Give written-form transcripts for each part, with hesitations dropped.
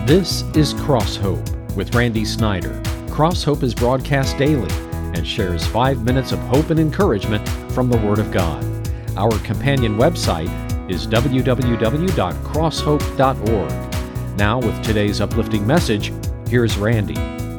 This is Cross Hope with Randy Snyder. Cross Hope is broadcast daily and shares 5 minutes of hope and encouragement from the Word of God. Our companion website is www.crosshope.org. Now, with today's uplifting message, here's Randy.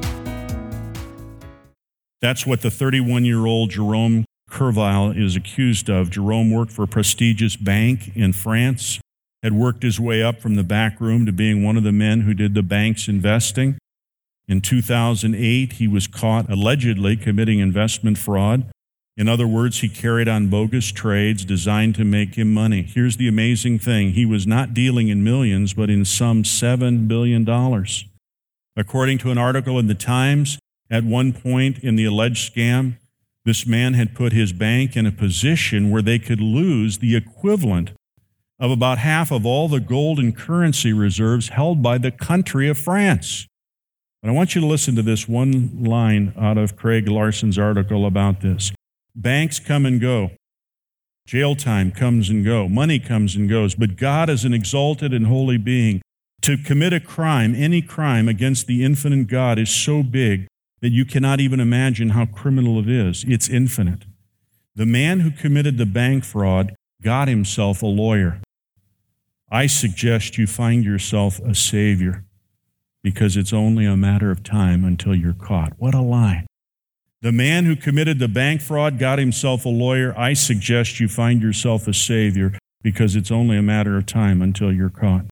That's what the 31-year-old Jerome Kerviel is accused of. Jerome worked for a prestigious bank in France, had worked his way up from the back room to being one of the men who did the bank's investing. In 2008, he was caught allegedly committing investment fraud. In other words, he carried on bogus trades designed to make him money. Here's the amazing thing. He was not dealing in millions, but in some $7 billion. According to an article in the Times, at one point in the alleged scam, this man had put his bank in a position where they could lose the equivalent of about half of all the gold and currency reserves held by the country of France. But I want you to listen to this one line out of Craig Larson's article about this. Banks come and go. Jail time comes and go. Money comes and goes. But God is an exalted and holy being. To commit a crime, any crime against the infinite God is so big that you cannot even imagine how criminal it is. It's infinite. The man who committed the bank fraud got himself a lawyer. I suggest you find yourself a savior, because it's only a matter of time until you're caught. What a line. The man who committed the bank fraud got himself a lawyer. I suggest you find yourself a savior, because it's only a matter of time until you're caught.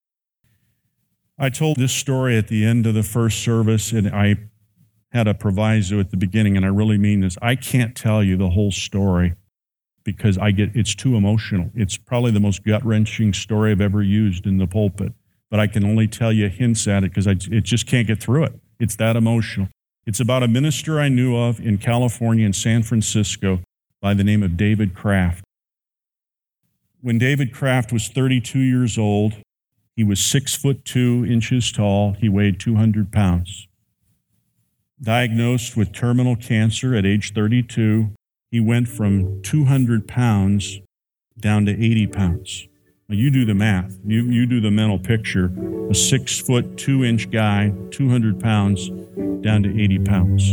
I told this story at the end of the first service, and I had a proviso at the beginning, and I really mean this. I can't tell you the whole story because it's too emotional. It's probably the most gut-wrenching story I've ever used in the pulpit, but I can only tell you hints at it because it just can't get through it. It's that emotional. It's about a minister I knew of in California and San Francisco by the name of David Kraft. When David Kraft was 32 years old, he was 6'2" tall. He weighed 200 pounds. Diagnosed with terminal cancer at age 32, he went from 200 pounds down to 80 pounds. Now, you do the math. You do the mental picture. A 6'2" guy, 200 pounds, down to 80 pounds.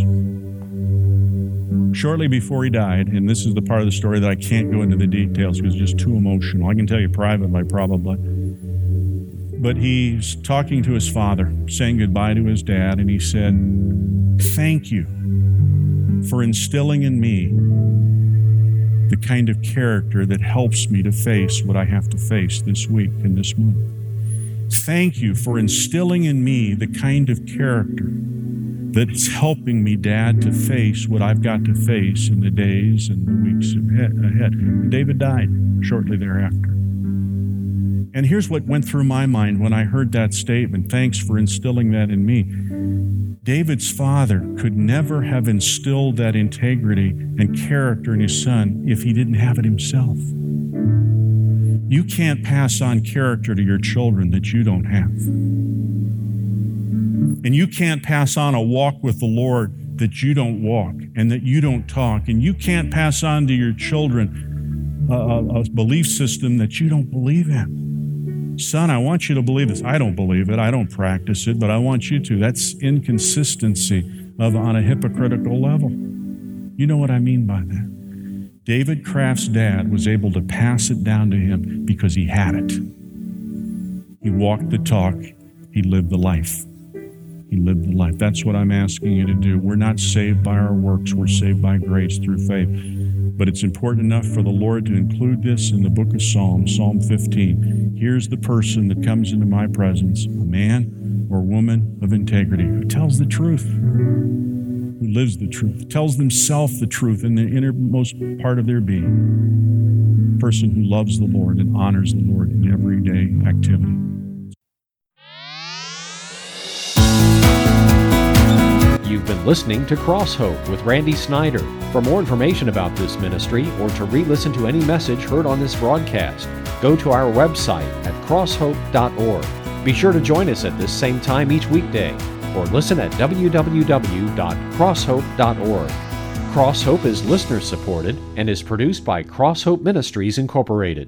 Shortly before he died, and this is the part of the story that I can't go into the details because it's just too emotional. I can tell you privately, probably. But he's talking to his father, saying goodbye to his dad, and he said, "Thank you for instilling in me the kind of character that helps me to face what I have to face this week and this month. Thank you for instilling in me the kind of character that's helping me, Dad, to face what I've got to face in the days and the weeks ahead." David died shortly thereafter. And here's what went through my mind when I heard that statement. Thanks for instilling that in me. David's father could never have instilled that integrity and character in his son if he didn't have it himself. You can't pass on character to your children that you don't have. And you can't pass on a walk with the Lord that you don't walk and that you don't talk. And you can't pass on to your children a belief system that you don't believe in. Son, I want you to believe this. I don't believe it. I don't practice it, but I want you to. That's inconsistency on a hypocritical level. You know what I mean by that. David Kraft's dad was able to pass it down to him because he had it. He walked the talk. He lived the life. He lived the life. That's what I'm asking you to do. We're not saved by our works. We're saved by grace through faith. But it's important enough for the Lord to include this in the book of Psalms, Psalm 15. Here's the person that comes into my presence, a man or woman of integrity who tells the truth, who lives the truth, tells themselves the truth in the innermost part of their being. A person who loves the Lord and honors the Lord in everyday activity. You've been listening to Cross Hope with Randy Snyder. For more information about this ministry or to re-listen to any message heard on this broadcast, go to our website at crosshope.org. Be sure to join us at this same time each weekday or listen at www.crosshope.org. Cross Hope is listener supported and is produced by Cross Hope Ministries Incorporated.